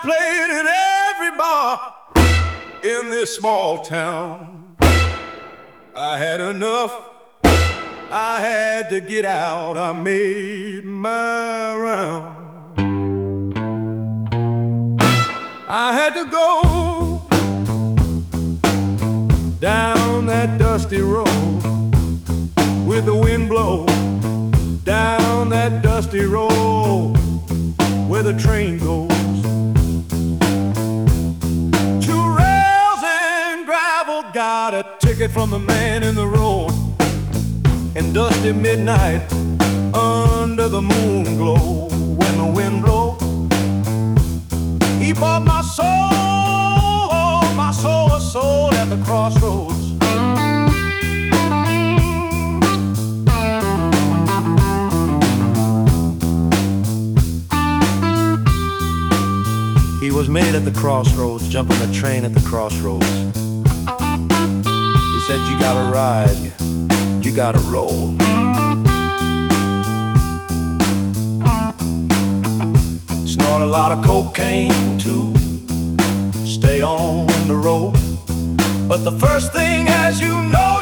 played in every bar in this small town. I had enough, I had to get out. I made my round. I had to go down that dusty road with the wind blow, down that dusty road where the train goes. Two rails and gravel, got a ticket from the man in the road. And dusty midnight under the moon glow, when the wind blow, he bought my soul at the crossroads. He was made at the crossroads, jumping the train at the crossroads. He said, you gotta ride, you gotta roll. Snort a lot of cocaine to stay on the road. But the first thing, as you know,